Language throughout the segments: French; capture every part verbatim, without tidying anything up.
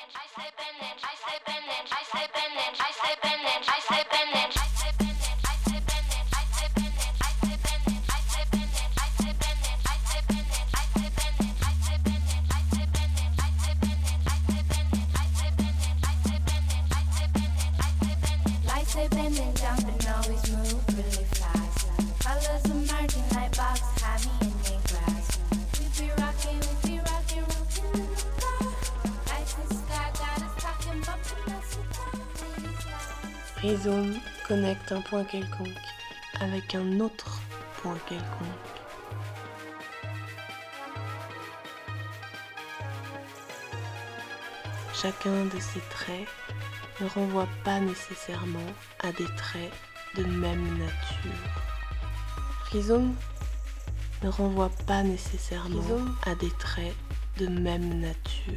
Rhizome connecte un point quelconque avec un autre point quelconque. Chacun de ces traits ne renvoie pas nécessairement à des traits de même nature. Rhizome ne renvoie pas nécessairement Rhizome. à des traits de même nature.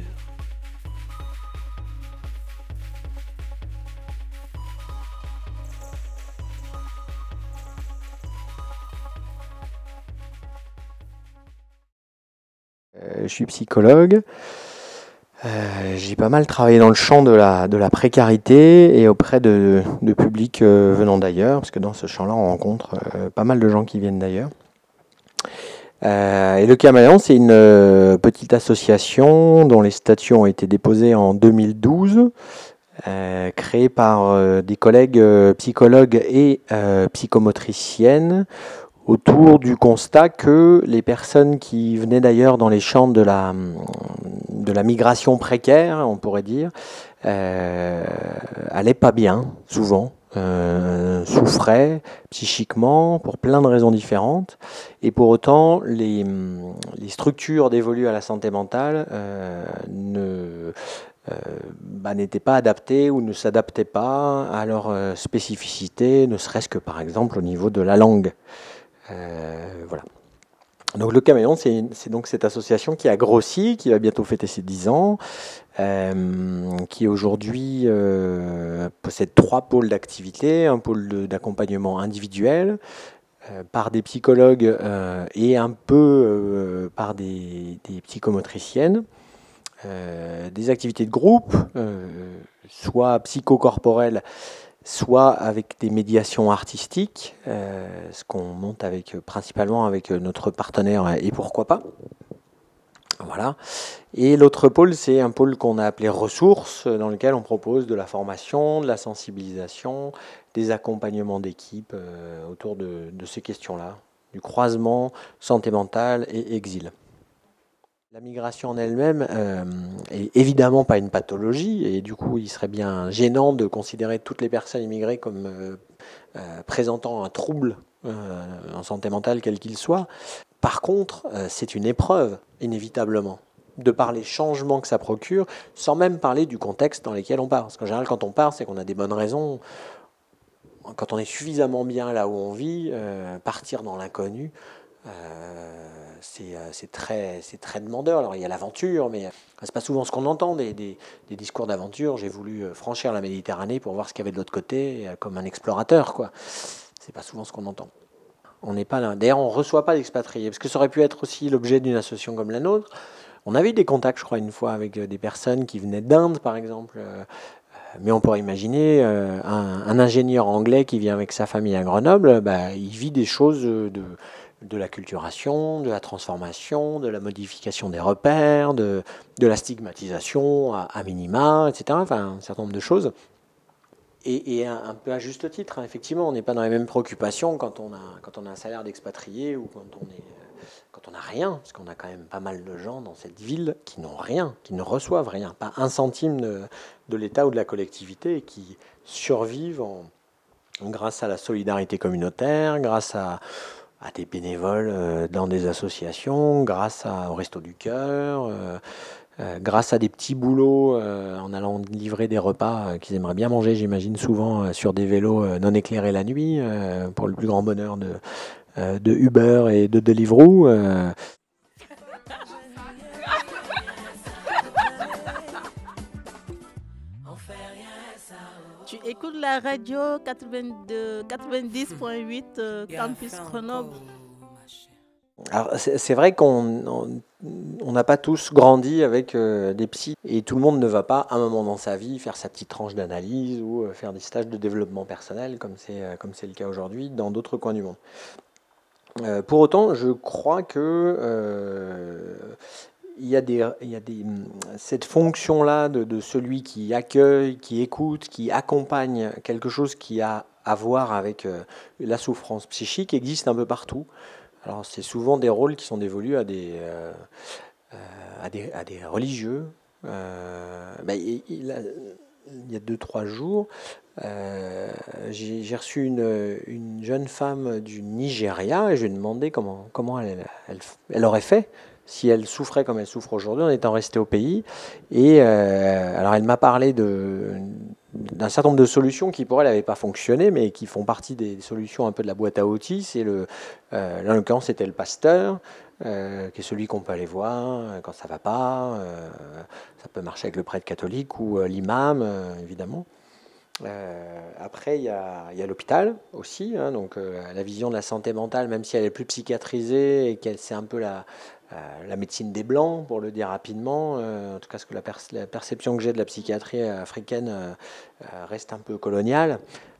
Je suis psychologue, euh, j'ai pas mal travaillé dans le champ de la, de la précarité et auprès de, de publics euh, venant d'ailleurs, parce que dans ce champ-là on rencontre euh, pas mal de gens qui viennent d'ailleurs. Euh, et le Caméléon, c'est une euh, petite association dont les statuts ont été déposés en deux mille douze, euh, créée par euh, des collègues euh, psychologues et euh, psychomotriciennes, autour du constat que les personnes qui venaient d'ailleurs dans les champs de la, de la migration précaire, on pourrait dire, euh, allaient pas bien, souvent, euh, souffraient psychiquement pour plein de raisons différentes. Et pour autant, les, les structures dévolues à la santé mentale euh, ne... Euh, bah, n'étaient pas adaptés ou ne s'adaptaient pas à leur euh, spécificité, ne serait-ce que par exemple au niveau de la langue. Euh, voilà. Donc le Caméléon, c'est, c'est donc cette association qui a grossi, qui va bientôt fêter ses dix ans, euh, qui aujourd'hui euh, possède trois pôles d'activité, un pôle de, d'accompagnement individuel euh, par des psychologues euh, et un peu euh, par des, des psychomotriciennes. Euh, des activités de groupe, euh, soit psychocorporelles, soit avec des médiations artistiques, euh, ce qu'on monte avec, principalement avec notre partenaire Et Pourquoi Pas. Voilà. Et l'autre pôle, c'est un pôle qu'on a appelé ressources, dans lequel on propose de la formation, de la sensibilisation, des accompagnements d'équipe euh, autour de, de ces questions-là, du croisement santé mentale et exil. La migration en elle-même euh, est évidemment pas une pathologie et du coup il serait bien gênant de considérer toutes les personnes immigrées comme euh, euh, présentant un trouble euh, en santé mentale quel qu'il soit. Par contre, euh, c'est une épreuve inévitablement de par les changements que ça procure, sans même parler du contexte dans lequel on part. Parce qu'en général quand on part, c'est qu'on a des bonnes raisons. Quand on est suffisamment bien là où on vit, euh, partir dans l'inconnu, Euh, c'est, c'est, très, c'est très demandeur. Alors il y a l'aventure, mais c'est pas souvent ce qu'on entend des, des, des discours d'aventure. J'ai voulu franchir la Méditerranée pour voir ce qu'il y avait de l'autre côté, comme un explorateur, quoi. C'est pas souvent ce qu'on entend. On n'est pas là. D'ailleurs, on reçoit pas d'expatriés, parce que ça aurait pu être aussi l'objet d'une association comme la nôtre. On avait eu des contacts, je crois, une fois avec des personnes qui venaient d'Inde, par exemple. Mais on pourrait imaginer euh, un, un ingénieur anglais qui vient avec sa famille à Grenoble, bah, il vit des choses de, de l'acculturation, de la transformation, de la modification des repères, de, de la stigmatisation à, à minima, et cetera. Enfin, un certain nombre de choses. Et, et un, un peu à juste titre, hein, effectivement, on n'est pas dans les mêmes préoccupations quand on a, quand on a un salaire d'expatrié ou quand on est... quand on n'a rien, parce qu'on a quand même pas mal de gens dans cette ville qui n'ont rien, qui ne reçoivent rien, pas un centime de, de l'État ou de la collectivité, et qui survivent en, grâce à la solidarité communautaire, grâce à, à des bénévoles euh, dans des associations, grâce à, au Resto du Cœur, euh, euh, grâce à des petits boulots euh, en allant livrer des repas euh, qu'ils aimeraient bien manger, j'imagine souvent euh, sur des vélos euh, non éclairés la nuit, euh, pour le plus grand bonheur de... de Uber et de Deliveroo. Euh. Tu écoutes la radio quatre-vingt-deux, quatre-vingt-dix point huit euh, Campus Grenoble. Alors, c'est c'est vrai qu'on on on n'a pas tous grandi avec euh, des psys et tout le monde ne va pas, à un moment dans sa vie, faire sa petite tranche d'analyse ou euh, faire des stages de développement personnel, comme c'est euh, comme c'est le cas aujourd'hui, dans d'autres coins du monde. Euh, pour autant, je crois que euh, il y a des, il y a des, hum, cette fonction-là de, de celui qui accueille, qui écoute, qui accompagne quelque chose qui a à voir avec euh, la souffrance psychique existe un peu partout. Alors, c'est souvent des rôles qui sont dévolus à des, euh, euh, à des, à des religieux. Euh, bah, il, il a- il y a deux, trois jours, euh, j'ai j'ai reçu une, une jeune femme du Nigeria et je lui ai demandé comment, comment elle, elle, elle aurait fait si elle souffrait comme elle souffre aujourd'hui en étant restée au pays. Et euh, alors, elle m'a parlé de, d'un certain nombre de solutions qui pour elle n'avaient pas fonctionné, mais qui font partie des solutions un peu de la boîte à outils. C'est le, euh, là, en l'occurrence, c'était le pasteur, euh, qui est celui qu'on peut aller voir euh, quand ça va pas. Euh, ça peut marcher avec le prêtre catholique ou euh, l'imam, euh, évidemment. Euh, après, il y a, il y a l'hôpital aussi, hein, donc euh, la vision de la santé mentale, même si elle est plus psychiatrisée et qu'elle c'est un peu la, euh, la médecine des blancs, pour le dire rapidement. Euh, en tout cas, ce que la, perce- la perception que j'ai de la psychiatrie africaine euh, euh, reste un peu coloniale.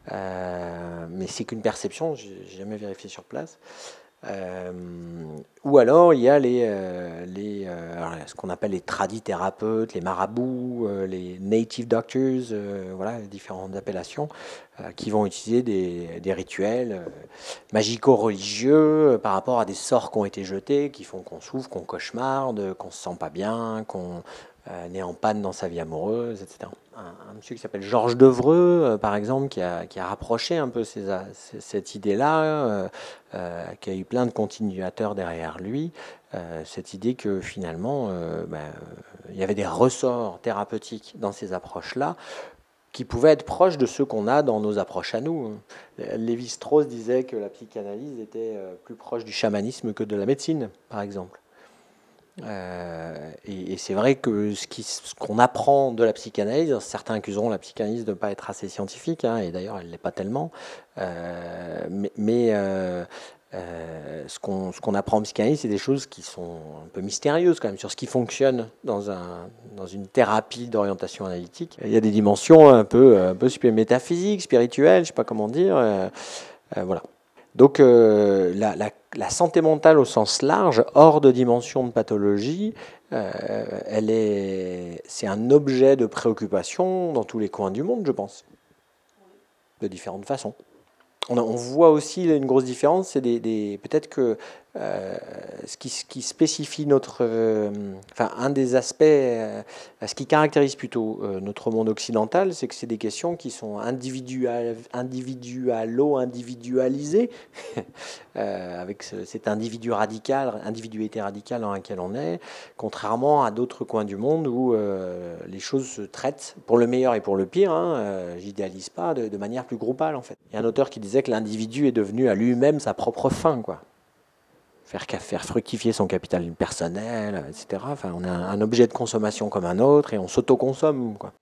Euh, mais c'est qu'une perception, j'ai j'ai jamais vérifié sur place. Euh, ou alors il y a les, euh, les euh, alors, ce qu'on appelle les tradithérapeutes, les marabouts, euh, les native doctors, euh, voilà, les différentes appellations, euh, qui vont utiliser des, des rituels euh, magico-religieux euh, par rapport à des sorts qui ont été jetés, qui font qu'on souffre, qu'on cauchemarde, qu'on se sent pas bien, qu'on euh, est en panne dans sa vie amoureuse, et cetera. Un, un monsieur qui s'appelle Georges Devreux, euh, par exemple, qui a, qui a rapproché un peu ces, a- ces- cette idée-là, euh, euh, qui a eu plein de continuateurs derrière lui, euh, cette idée que finalement, euh, ben, euh, il y avait des ressorts thérapeutiques dans ces approches-là qui pouvaient être proches de ceux qu'on a dans nos approches à nous. Lévi-Strauss disait que la psychanalyse était euh, plus proche du chamanisme que de la médecine, par exemple. Euh, et, et c'est vrai que ce qui- ce qu'on apprend de la psychanalyse, certains accuseront la psychanalyse de ne pas être assez scientifique, hein, et d'ailleurs elle ne l'est pas tellement, euh, mais, mais, euh, euh, ce qu'on ce qu'on apprend en psychanalyse, c'est des choses qui sont un peu mystérieuses quand même sur ce qui fonctionne dans, un, dans une thérapie d'orientation analytique. Il y a des dimensions un peu, un peu métaphysiques, spirituelles, je ne sais pas comment dire, euh, euh, voilà. Donc euh, la, la- la santé mentale au sens large, hors de dimension de pathologie, euh, elle est, c'est un objet de préoccupation dans tous les coins du monde, je pense, de différentes façons. On, a- on voit aussi là, une grosse différence, c'est des, des- peut-être que euh, ce, qui, ce qui spécifie notre, euh, enfin un des aspects, euh, ce qui caractérise plutôt euh, notre monde occidental, c'est que c'est des questions qui sont individual, individualo-individualisées, euh, avec ce- cet individu radical, individualité radicale dans laquelle on est, contrairement à d'autres coins du monde où euh, les choses se traitent, pour le meilleur et pour le pire, hein, euh, j'idéalise pas, de, de manière plus groupale en fait. Il y a un auteur qui disait que l'individu est devenu à lui-même sa propre fin, quoi. Faire, faire fructifier son capital personnel, et cetera. Enfin, on a un, un objet de consommation comme un autre et on s'autoconsomme, quoi.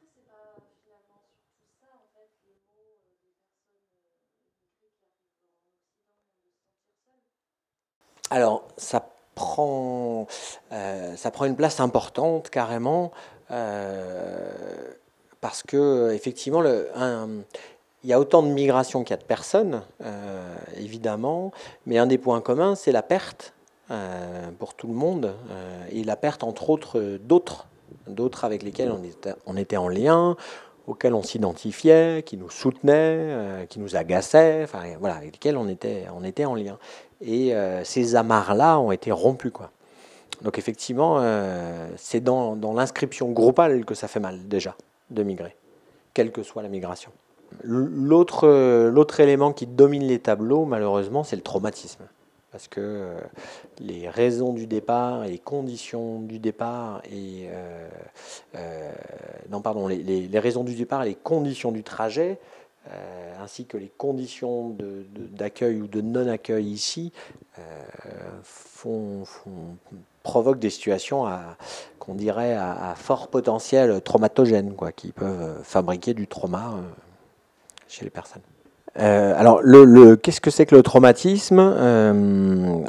Alors, ça prend, euh, ça prend une place importante carrément euh, parce que effectivement, le, un- il y a autant de migrations qu'il y a de personnes, euh, évidemment, mais un des points communs, c'est la perte euh, pour tout le monde euh, et la perte entre autres euh, d'autres, d'autres avec lesquels on était, on était en lien, auxquels on s'identifiait, qui nous soutenaient, euh, qui nous agaçaient, enfin voilà, avec lesquels on était, on était en lien. Et euh, ces amarres-là ont été rompus, quoi. Donc effectivement, euh, c'est dans, dans l'inscription groupale que ça fait mal déjà de migrer, quelle que soit la migration. L'autre, euh, l'autre élément qui domine les tableaux, malheureusement, c'est le traumatisme. Parce que euh, les raisons du départ et les conditions du départ et euh, euh, non pardon les, les- les raisons du départ et les conditions du trajet euh, ainsi que les conditions de- de- d'accueil ou de non-accueil ici euh, font, font- provoquent des situations à, qu'on dirait à, à fort potentiel traumatogène, quoi, qui peuvent fabriquer du trauma euh, chez les personnes. Euh, alors, le, le, qu'est-ce que c'est que le traumatisme euh,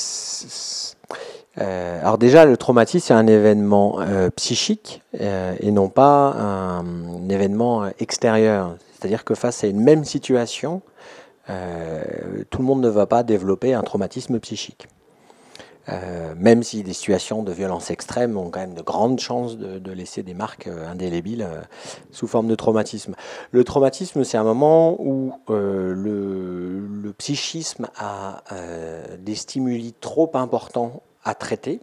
euh, Alors déjà, le traumatisme, c'est un événement euh, psychique euh, et non pas un, un événement extérieur. C'est-à-dire que face à une même situation, euh, tout le monde ne va pas développer un traumatisme psychique. Euh, même si des situations de violence extrême ont quand même de grandes chances de, de laisser des marques euh, indélébiles euh, sous forme de traumatisme. Le traumatisme, c'est un moment où euh, le, le psychisme a euh, des stimuli trop importants à traiter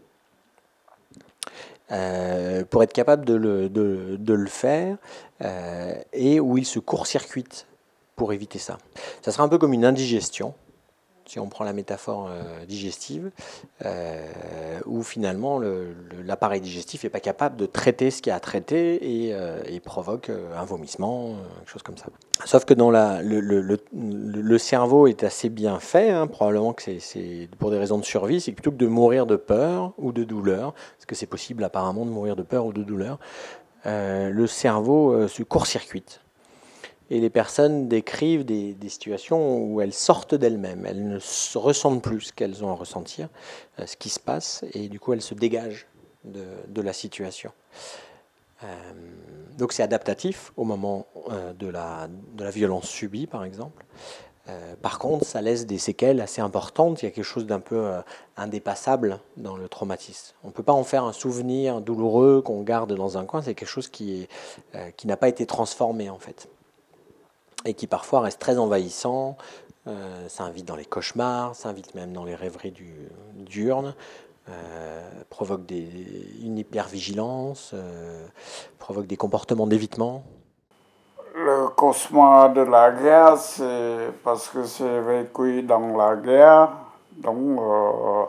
euh, pour être capable de le, de, de le faire euh, et où il se court-circuite pour éviter ça. Ça sera un peu comme une indigestion, si on prend la métaphore euh, digestive, euh, où finalement le, le, l'appareil digestif n'est pas capable de traiter ce qu'il y a à traiter et, euh, et provoque euh, un vomissement, euh, quelque chose comme ça. Sauf que dans la, le, le, le, le cerveau est assez bien fait, hein, probablement que c'est, c'est pour des raisons de survie, c'est que plutôt que de mourir de peur ou de douleur, parce que c'est possible apparemment de mourir de peur ou de douleur, euh, le cerveau euh, se court-circuite. Et les personnes décrivent des, des situations où elles sortent d'elles-mêmes, elles ne ressentent plus ce qu'elles ont à ressentir, euh, ce qui se passe, et du coup elles se dégagent de, de la situation. Euh, donc c'est adaptatif au moment euh, de, la, de la violence subie, par exemple. Euh, par contre, ça laisse des séquelles assez importantes, il y a quelque chose d'un peu euh, indépassable dans le traumatisme. On ne peut pas en faire un souvenir douloureux qu'on garde dans un coin, c'est quelque chose qui, est, euh, qui n'a pas été transformé en fait. Et qui parfois reste très envahissant, euh, ça invite dans les cauchemars, ça invite même dans les rêveries du, diurnes, euh, provoque des, une hypervigilance, euh, provoque des comportements d'évitement. Le cauchemar de la guerre, c'est parce que j'ai vécu dans la guerre, donc euh,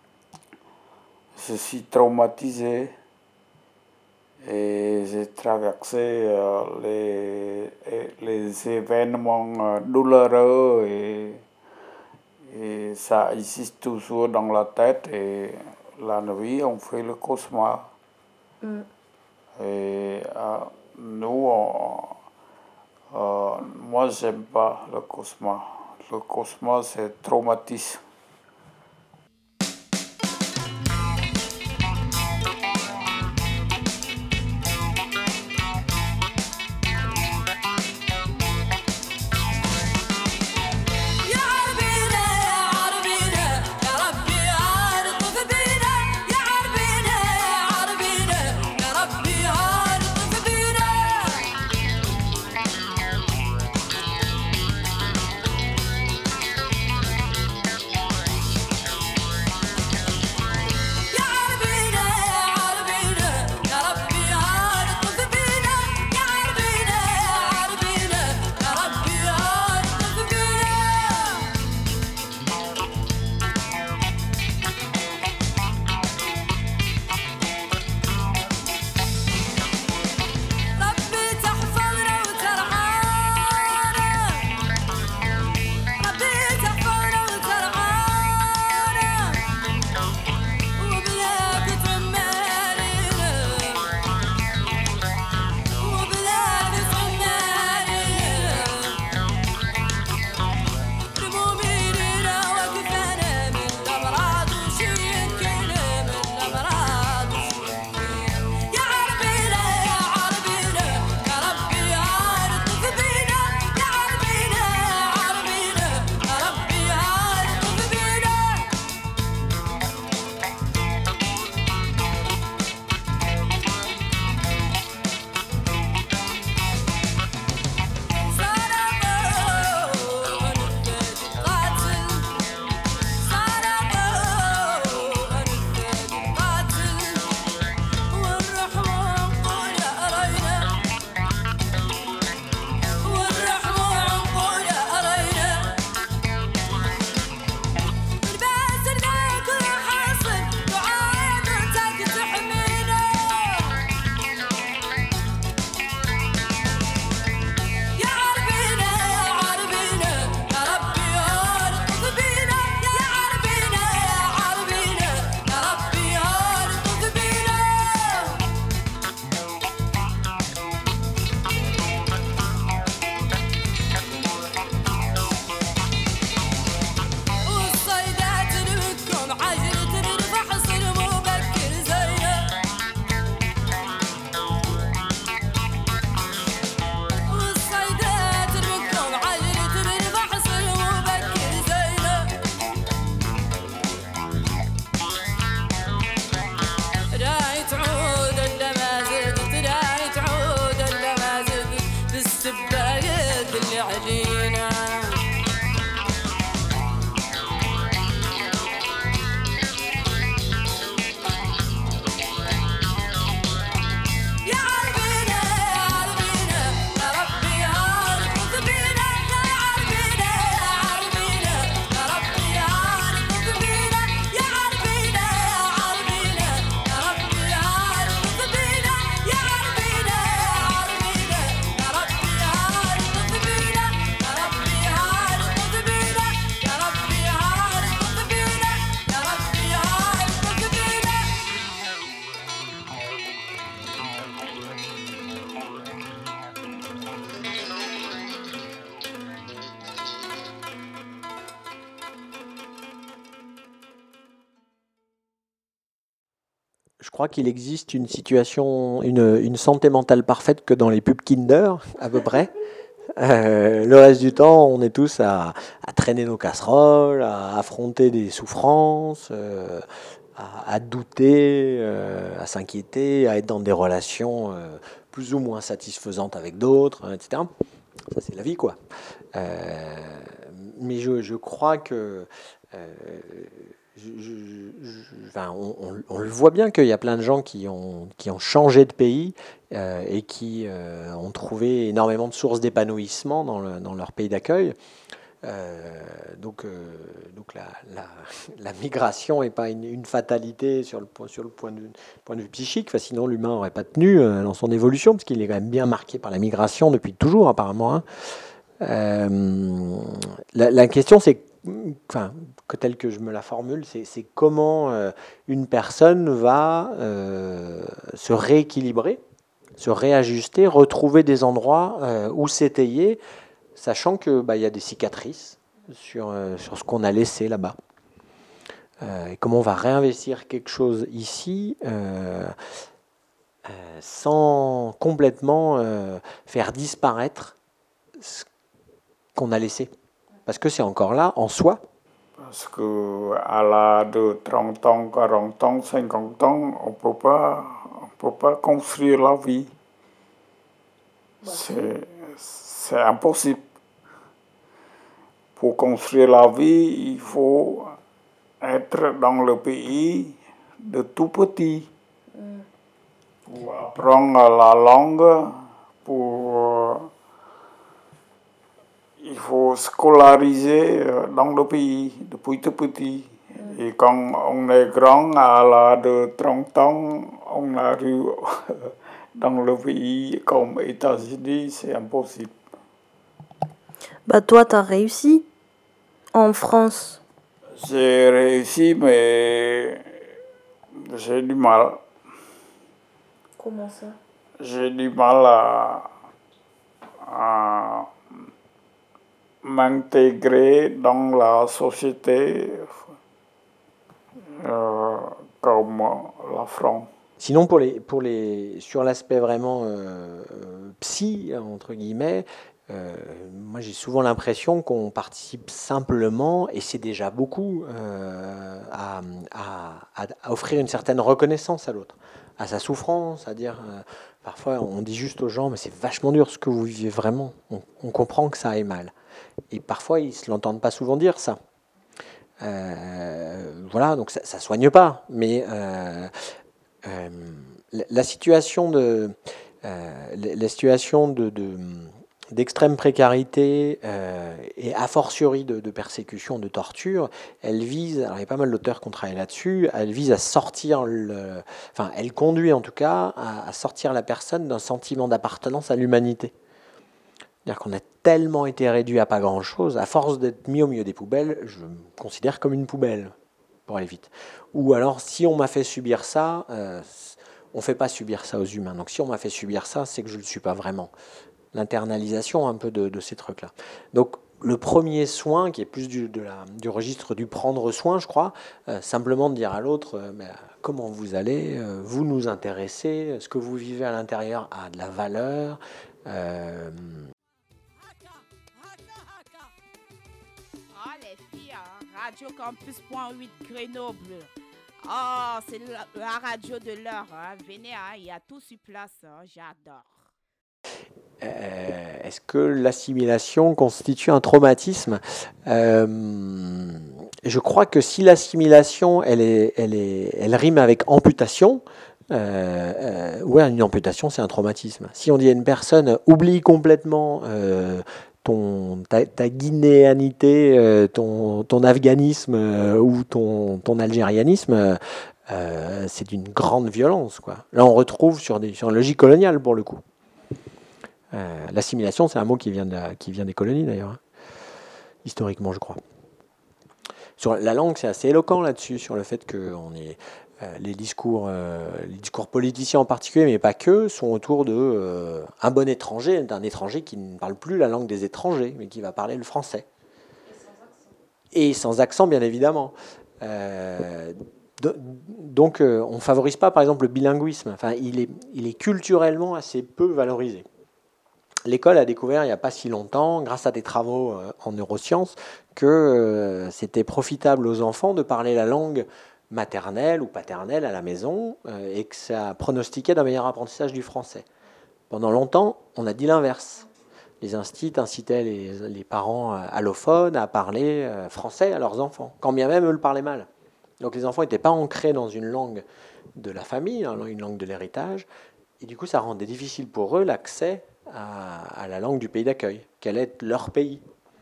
je suis traumatisé. Et j'ai traversé euh, les, les événements euh, douloureux et, et ça existe toujours dans la tête. Et la nuit, on fait le cauchemar. Mm. Et euh, nous, on, euh, moi, j'aime pas le cauchemar. Le cauchemar, c'est traumatisme. je crois qu'il existe une situation, une, une santé mentale parfaite que dans les pubs Kinder, à peu près. Euh, le reste du temps, on est tous à, à traîner nos casseroles, à affronter des souffrances, euh, à, à douter, euh, à s'inquiéter, à être dans des relations euh, plus ou moins satisfaisantes avec d'autres, et cetera. Ça, c'est la vie, quoi. Euh, mais je, je crois que... Euh, je, je, je, enfin, on, on, on le voit bien qu'il y a plein de gens qui ont, qui ont changé de pays euh, et qui euh, ont trouvé énormément de sources d'épanouissement dans, le, dans leur pays d'accueil. Euh, donc, euh, donc la, la, la migration n'est pas une, une fatalité sur le, point, sur le point, de, point de vue psychique, enfin, sinon l'humain n'aurait pas tenu euh, dans son évolution, parce qu'il est quand même bien marqué par la migration depuis toujours apparemment. Hein. Euh, la, la question c'est, enfin, que telle que je me la formule, c'est, c'est comment euh, une personne va euh, se rééquilibrer, se réajuster, retrouver des endroits euh, où s'étayer, sachant que bah, y a des cicatrices sur, euh, sur ce qu'on a laissé là-bas. Euh, et comment on va réinvestir quelque chose ici euh, euh, sans complètement euh, faire disparaître ce qu'on a laissé. Parce que c'est encore là, en soi. Parce qu'à l'âge de trente ans, quarante ans, cinquante ans, on peut pas, on peut pas construire la vie. C'est, c'est impossible. Pour construire la vie, il faut être dans le pays de tout petit. Mm. Pour apprendre la langue, pour... Il faut scolariser dans le pays depuis tout petit. Mm. Et quand on est grand, à l'âge de trente ans, on arrive dans le pays comme États-Unis, c'est impossible. Bah toi, t'as réussi en France. J'ai réussi, mais j'ai du mal. Comment ça? J'ai du mal à, à m'intégrer dans la société euh, comme la France. Sinon, pour les, pour les, sur l'aspect vraiment euh, psy, entre guillemets, euh, moi j'ai souvent l'impression qu'on participe simplement, et c'est déjà beaucoup, euh, à, à, à offrir une certaine reconnaissance à l'autre, à sa souffrance, à dire, euh, parfois on dit juste aux gens, mais c'est vachement dur ce que vous vivez vraiment, on, on comprend que ça aille mal. Et parfois ils ne se l'entendent pas souvent dire ça. Euh, voilà, donc ça ne soigne pas, mais... Euh, Euh, la, la situation de euh, la, la situation de, de d'extrême précarité euh, et a fortiori de, de persécution, de torture, elle vise, alors il y a pas mal d'auteurs qui ont travaillé là-dessus, elle vise à sortir le, enfin elle conduit en tout cas à, à sortir la personne d'un sentiment d'appartenance à l'humanité. C'est-à-dire qu'on a tellement été réduit à pas grand-chose, à force d'être mis au milieu des poubelles, je me considère comme une poubelle. Pour aller vite. Ou alors, si on m'a fait subir ça, euh, on ne fait pas subir ça aux humains. Donc, si on m'a fait subir ça, c'est que je ne le suis pas vraiment. L'internalisation un peu de, de ces trucs-là. Donc, le premier soin, qui est plus du, de la, du registre du prendre soin, je crois, euh, simplement de dire à l'autre, euh, mais, comment vous allez, euh, vous nous intéressez, ce que vous vivez à l'intérieur a de la valeur. Euh, Radio Campus point huit Grenoble. Oh, c'est la, la radio de l'heure. Hein. Venez, hein, il y a tout sur place. Hein. J'adore. Euh, est-ce que l'assimilation constitue un traumatisme ? euh, Je crois que si l'assimilation, elle, est, elle, est, elle rime avec amputation, euh, euh, ouais, une amputation, c'est un traumatisme. Si on dit à une personne, oublie complètement... Euh, Ton, ta, ta guinéanité, euh, ton, ton afghanisme euh, ou ton, ton algérianisme, euh, c'est d'une grande violence, quoi. Là, on retrouve sur, des, sur une logique coloniale, pour le coup. Euh, l'assimilation, c'est un mot qui vient, de la, qui vient des colonies, d'ailleurs, hein. Historiquement, je crois. Sur la langue, c'est assez éloquent là-dessus, sur le fait qu'on est... Euh, les discours, euh, les discours politiciens en particulier, mais pas que, sont autour de euh, un bon étranger, d'un étranger qui ne parle plus la langue des étrangers, mais qui va parler le français. Et sans accent. Et sans accent, bien évidemment. Euh, de, donc, euh, on ne favorise pas, par exemple, le bilinguisme. Enfin, il est, il est culturellement assez peu valorisé. L'école a découvert il n'y a pas si longtemps, grâce à des travaux euh, en neurosciences, que euh, c'était profitable aux enfants de parler la langue maternelle ou paternelle à la maison euh, et que ça pronostiquait d'un meilleur apprentissage du français. Pendant longtemps, on a dit l'inverse. Les instituts incitaient les, les parents allophones à parler euh, français à leurs enfants, quand bien même eux le parlaient mal. Donc les enfants n'étaient pas ancrés dans une langue de la famille, une langue de l'héritage, et du coup ça rendait difficile pour eux l'accès à, à la langue du pays d'accueil, quel est leur pays.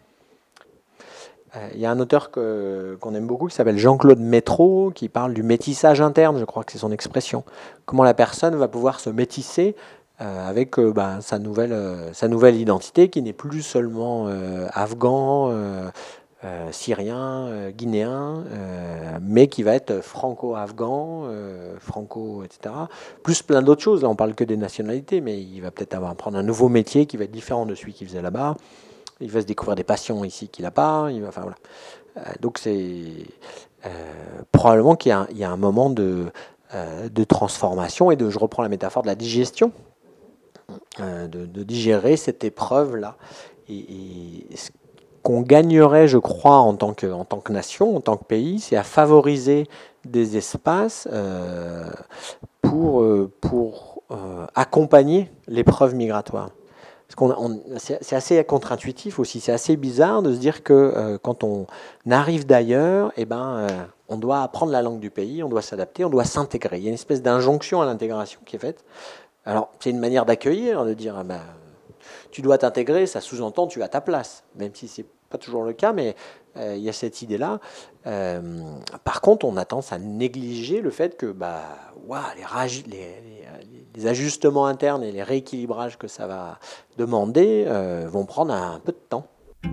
Il y a un auteur que, qu'on aime beaucoup qui s'appelle Jean-Claude Métro, qui parle du métissage interne, je crois que c'est son expression. Comment la personne va pouvoir se métisser euh, avec euh, bah, sa, nouvelle, euh, sa nouvelle identité, qui n'est plus seulement euh, afghan, euh, euh, syrien, euh, guinéen, euh, mais qui va être franco-afghan, euh, franco, et cetera. Plus plein d'autres choses. Là, on parle que des nationalités, mais il va peut-être avoir, prendre un nouveau métier qui va être différent de celui qu'il faisait là-bas. Il va se découvrir des passions ici qu'il n'a pas. Il va, enfin, voilà. Euh, donc c'est euh, probablement qu'il y a, il y a un moment de, euh, de transformation et de, je reprends la métaphore de la digestion, euh, de, de digérer cette épreuve-là. Et, et ce qu'on gagnerait, je crois, en tant que, en tant que nation, en tant que pays, c'est à favoriser des espaces euh, pour, euh, pour euh, accompagner l'épreuve migratoire. Parce qu'on, on, c'est, c'est assez contre-intuitif aussi, c'est assez bizarre de se dire que euh, quand on arrive d'ailleurs, eh ben, euh, on doit apprendre la langue du pays, on doit s'adapter, on doit s'intégrer. Il y a une espèce d'injonction à l'intégration qui est faite. Alors, c'est une manière d'accueillir, de dire, ah ben, tu dois t'intégrer, ça sous-entend tu as ta place, même si c'est pas toujours le cas, mais euh, il y a cette idée-là. Euh, par contre, on a tendance à négliger le fait que bah, wow, les, raj- les, les, les ajustements internes et les rééquilibrages que ça va demander euh, vont prendre un peu de temps.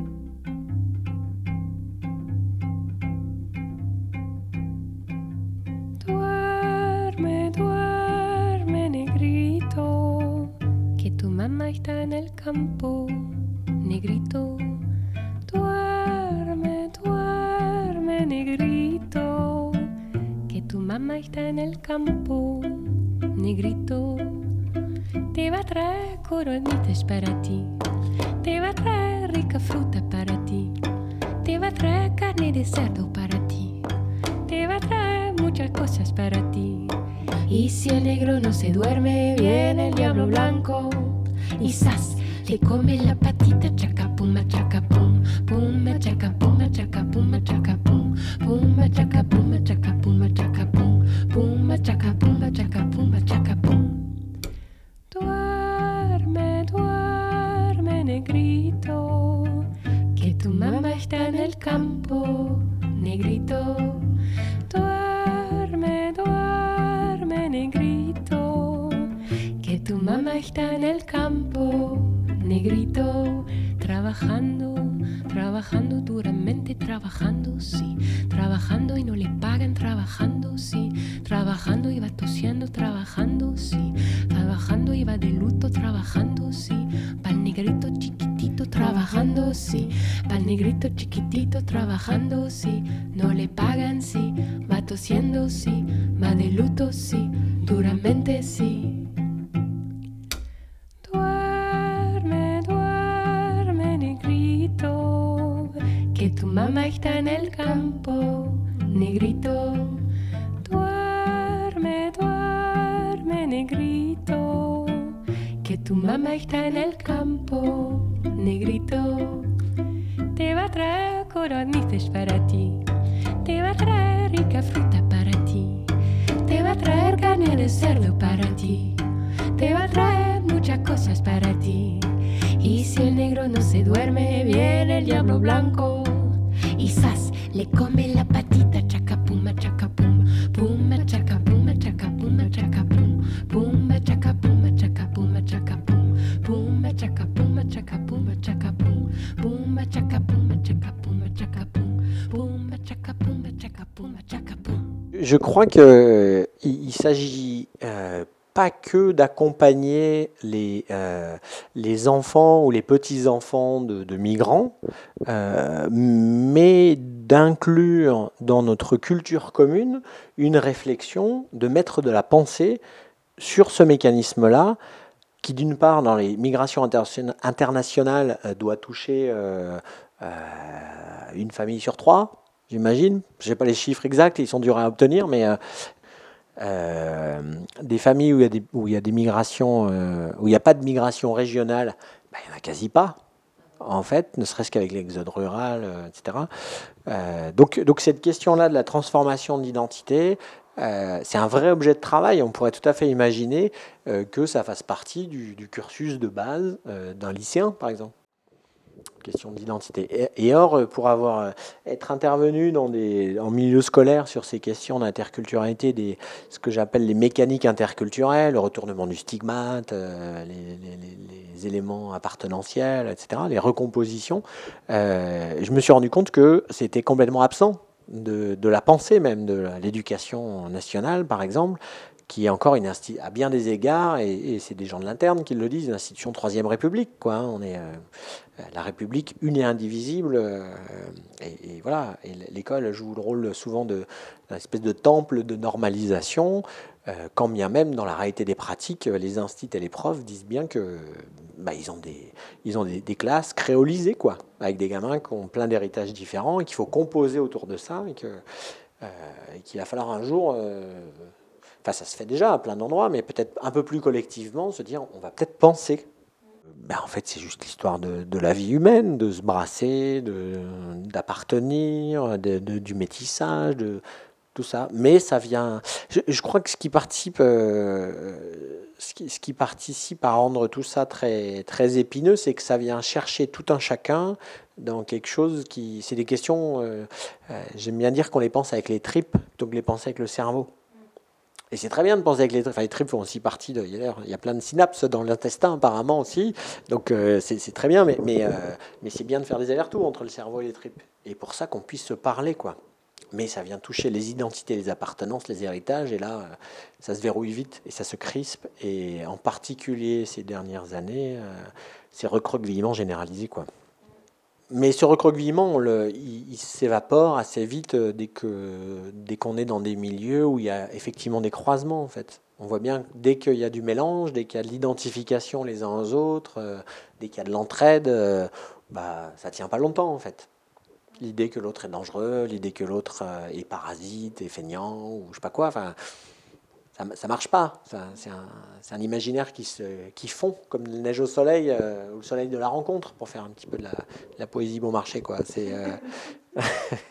Duerme, duerme, negrito, que tu mamá está en el campo, negrito. Duerme, duerme, negrito, que tu mamá está en el campo, negrito. Te va a traer coronitas para ti, te va a traer rica fruta para ti, te va a traer carne de cerdo para ti, te va a traer muchas cosas para ti. Y si el negro no se duerme, viene el diablo blanco y ¡zas! Le come la patita, chaca, pum, machaca, pum, pum, machaca, pum, machaca, pum, machaca, pum, pum, machaca, pum, machaca, pum, machaca, pum, pum, machaca, pum, machaca, pum, machaca, pum. Duerme, duerme, negrito, que tu mamá está en el campo, negrito. Duerme, duerme, negrito, que tu mamá está en el campo, negrito, trabajando, trabajando duramente, trabajando, sí, trabajando y no le pagan, trabajando, sí, trabajando y va tosiendo, trabajando, sí, trabajando y va de luto, trabajando, sí, pa'l negrito chiquitito, trabajando, sí, pa'l negrito chiquitito, trabajando, sí, no le pagan, sí, va tosiendo, sí, va de luto, sí, duramente, sí. Que tu mamá está en el campo, negrito. Duerme, duerme, negrito. Que tu mamá está en el campo, negrito. Te va a traer coronitas para ti, te va a traer rica fruta para ti, te va a traer carne de cerdo para ti, te va a traer muchas cosas para ti. Y si el negro no se duerme, viene el diablo blanco y ¡zas! Le come la patita, chaca, pum, machaca, pum, pum, machaca, pum, machaca, pum, machaca, pum, pum, machaca, pum, machaca, pum, machaca, pum, pum, machaca, pum, machaca, pum, machaca, pum, pum, machaca, pum, machaca, pum, machaca, pum, pum, machaca, pum, machaca, pum, machaca, pum. Je crois qu'il il s'agit euh, pas que d'accompagner les, euh, les enfants ou les petits-enfants de, de migrants, euh, mais d'inclure dans notre culture commune une réflexion, de mettre de la pensée sur ce mécanisme-là, qui d'une part, dans les migrations internationales, euh, doit toucher euh, euh, une famille sur trois, j'imagine. Je n'ai pas les chiffres exacts, ils sont durs à obtenir, mais euh, euh, des familles où il y a des, où il y a des migrations, euh, où il n'y a pas de migration régionale, ben, il n'y en a quasi pas, en fait, ne serait-ce qu'avec l'exode rural, euh, et cetera. Euh, donc, donc cette question-là de la transformation de l'identité, euh, c'est un vrai objet de travail. On pourrait tout à fait imaginer euh, que ça fasse partie du, du cursus de base euh, d'un lycéen, par exemple. Question d'identité. Et, et or, pour avoir euh, être intervenu dans des, en milieu scolaire sur ces questions d'interculturalité, des, ce que j'appelle les mécaniques interculturelles, le retournement du stigmate, euh, les, les, les, les éléments appartenantiels, et cetera, les recompositions, euh, je me suis rendu compte que c'était complètement absent de, de la pensée même, de l'éducation nationale, par exemple, qui est encore une insti- à bien des égards, et, et c'est des gens de l'interne qui le disent, une institution troisième République, quoi. Hein, on est euh, la République une et indivisible, euh, et, et voilà. Et l'école joue le rôle souvent de d'une espèce de temple de normalisation, euh, quand bien même dans la réalité des pratiques, les instituts et les profs disent bien que bah, ils ont des ils ont des, des classes créolisées, quoi, avec des gamins qui ont plein d'héritages différents et qu'il faut composer autour de ça, et que euh, et qu'il va falloir un jour euh, enfin, ça se fait déjà à plein d'endroits, mais peut-être un peu plus collectivement, se dire, on va peut-être penser. Ben, en fait, c'est juste l'histoire de, de la vie humaine, de se brasser, de, d'appartenir, de, de, du métissage, de tout ça. Mais ça vient... Je, je crois que ce qui participe... Euh, ce, qui, ce qui participe à rendre tout ça très, très épineux, c'est que ça vient chercher tout un chacun dans quelque chose qui... C'est des questions... Euh, euh, j'aime bien dire qu'on les pense avec les tripes plutôt que de les penser avec le cerveau. Et c'est très bien de penser avec les tripes. Enfin, les tripes font aussi partie de... Il y a, il y a plein de synapses dans l'intestin, apparemment, aussi. Donc, euh, c'est, c'est très bien, mais, mais, euh, mais c'est bien de faire des allers-retours entre le cerveau et les tripes. Et pour ça qu'on puisse se parler, quoi. Mais ça vient toucher les identités, les appartenances, les héritages. Et là, euh, ça se verrouille vite et ça se crispe. Et en particulier, ces dernières années, euh, c'est recroquevillement généralisé, quoi. Mais ce recroquevillement, on le, il, il s'évapore assez vite dès, que, dès qu'on est dans des milieux où il y a effectivement des croisements, en fait. On voit bien que dès qu'il y a du mélange, dès qu'il y a de l'identification les uns aux autres, euh, dès qu'il y a de l'entraide, euh, bah, ça tient pas longtemps, en fait. L'idée que l'autre est dangereux, l'idée que l'autre euh, est parasite, est feignant, ou je sais pas quoi, enfin... Ça ne marche pas. Ça, c'est, un, c'est un imaginaire qui, se, qui fond comme la neige au soleil, euh, ou le soleil de la rencontre, pour faire un petit peu de la, de la poésie bon marché, quoi. C'est, euh...